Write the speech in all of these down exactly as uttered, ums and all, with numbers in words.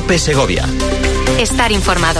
COPE Segovia. Estar informado.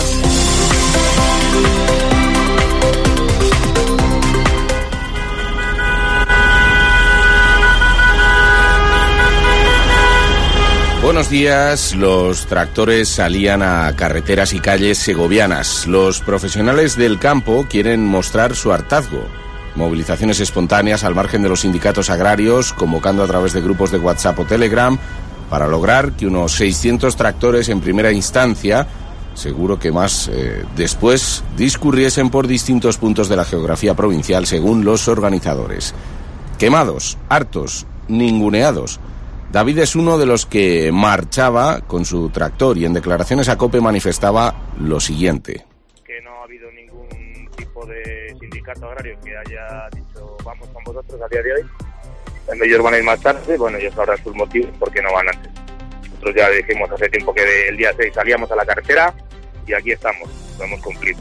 Buenos días. Los tractores salían a carreteras y calles segovianas. Los profesionales del campo quieren mostrar su hartazgo. Movilizaciones espontáneas al margen de los sindicatos agrarios, convocando a través de grupos de WhatsApp o Telegram para lograr que unos seiscientos tractores en primera instancia, seguro que más eh, después, discurriesen por distintos puntos de la geografía provincial según los organizadores. Quemados, hartos, ninguneados. David es uno de los que marchaba con su tractor y en declaraciones a COPE manifestaba lo siguiente. Que no ha habido ningún tipo de sindicato agrario que haya dicho vamos con vosotros a día de hoy. Ellos van a ir más tarde, bueno, ellos sabrán sus motivos porque no van antes. Nosotros ya dijimos hace tiempo que el día seis salíamos a la carretera y aquí estamos, lo hemos cumplido.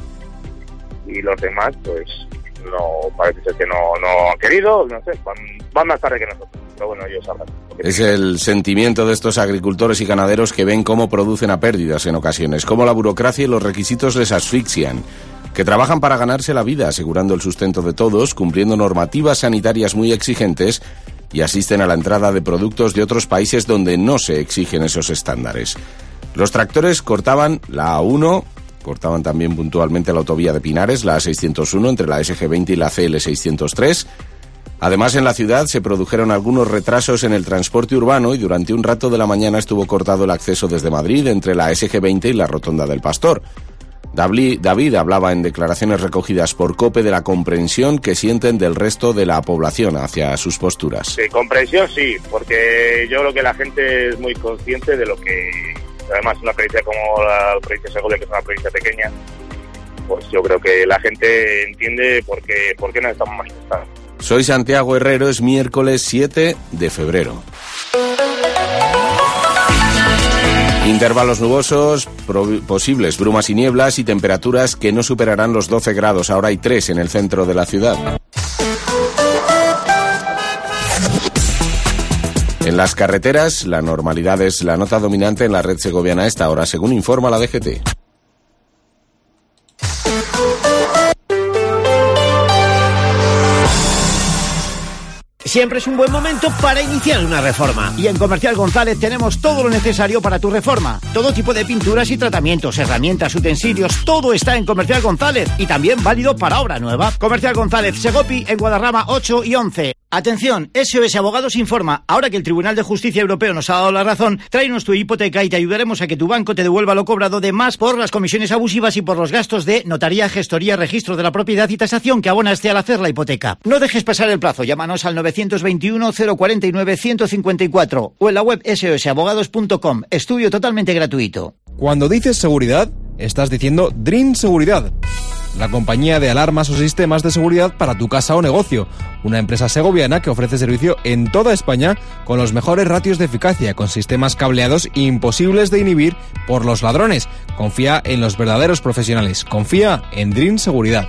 Y los demás, pues, no parece ser que no, no han querido, no sé, van, van más tarde que nosotros. Pero bueno, ellos sabrán. Es el sentimiento de estos agricultores y ganaderos que ven cómo producen a pérdidas en ocasiones, cómo la burocracia y los requisitos les asfixian, que trabajan para ganarse la vida, asegurando el sustento de todos, cumpliendo normativas sanitarias muy exigentes y asisten a la entrada de productos de otros países donde no se exigen esos estándares. Los tractores cortaban la A uno, cortaban también puntualmente la autovía de Pinares, la A seiscientos uno, entre la S G veinte y la C L seiscientos tres. Además, en la ciudad se produjeron algunos retrasos en el transporte urbano y durante un rato de la mañana estuvo cortado el acceso desde Madrid entre la S G veinte y la Rotonda del Pastor. David hablaba en declaraciones recogidas por COPE de la comprensión que sienten del resto de la población hacia sus posturas. Sí, comprensión sí, porque yo creo que la gente es muy consciente de lo que, además una provincia como la provincia de Segovia, que es una provincia pequeña, pues yo creo que la gente entiende por qué, por qué nos estamos manifestando. Soy Santiago Herrero, es miércoles siete de febrero. Intervalos nubosos, posibles brumas y nieblas y temperaturas que no superarán los doce grados. Ahora hay tres en el centro de la ciudad. En las carreteras, la normalidad es la nota dominante en la red segoviana a esta hora, según informa la D G T. Siempre es un buen momento para iniciar una reforma. Y en Comercial González tenemos todo lo necesario para tu reforma. Todo tipo de pinturas y tratamientos, herramientas, utensilios, todo está en Comercial González. Y también válido para obra nueva. Comercial González, Segopi, en Guadarrama ocho y once. Atención, S O S Abogados informa, ahora que el Tribunal de Justicia Europeo nos ha dado la razón, tráenos tu hipoteca y te ayudaremos a que tu banco te devuelva lo cobrado de más por las comisiones abusivas y por los gastos de notaría, gestoría, registro de la propiedad y tasación que abonaste al hacer la hipoteca. No dejes pasar el plazo, llámanos al novecientos veintiuno, cero cuarenta y nueve, ciento cincuenta y cuatro o en la web ese o ese abogados punto com. Estudio totalmente gratuito. Cuando dices seguridad, estás diciendo Dream Seguridad, la compañía de alarmas o sistemas de seguridad para tu casa o negocio. Una empresa segoviana que ofrece servicio en toda España con los mejores ratios de eficacia, con sistemas cableados imposibles de inhibir por los ladrones. Confía en los verdaderos profesionales. Confía en Dream Seguridad.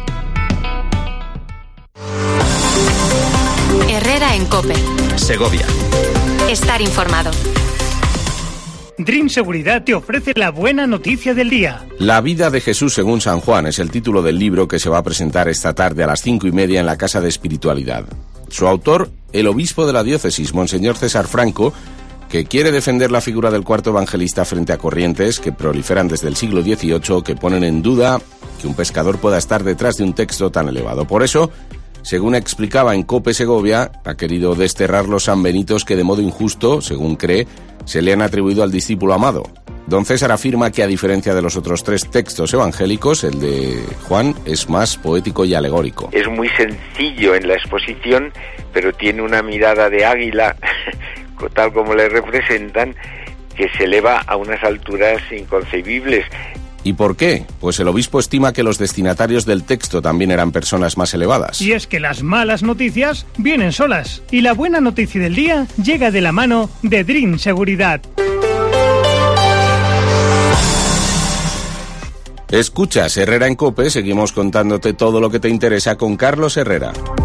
Herrera en COPE. Segovia. Estar informado. Dream Seguridad te ofrece la buena noticia del día. La vida de Jesús según San Juan es el título del libro que se va a presentar esta tarde a las cinco y media en la Casa de Espiritualidad. Su autor, el obispo de la diócesis, Monseñor César Franco, que quiere defender la figura del cuarto evangelista frente a corrientes que proliferan desde el siglo dieciocho, que ponen en duda que un pescador pueda estar detrás de un texto tan elevado. Por eso, según explicaba en COPE Segovia, ha querido desterrar los sanbenitos que de modo injusto, según cree, se le han atribuido al discípulo amado. Don César afirma que a diferencia de los otros tres textos evangélicos, el de Juan es más poético y alegórico. Es muy sencillo en la exposición, pero tiene una mirada de águila, tal como le representan, que se eleva a unas alturas inconcebibles. ¿Y por qué? Pues el obispo estima que los destinatarios del texto también eran personas más elevadas. Y es que las malas noticias vienen solas. Y la buena noticia del día llega de la mano de Dream Seguridad. Escuchas Herrera en COPE, seguimos contándote todo lo que te interesa con Carlos Herrera.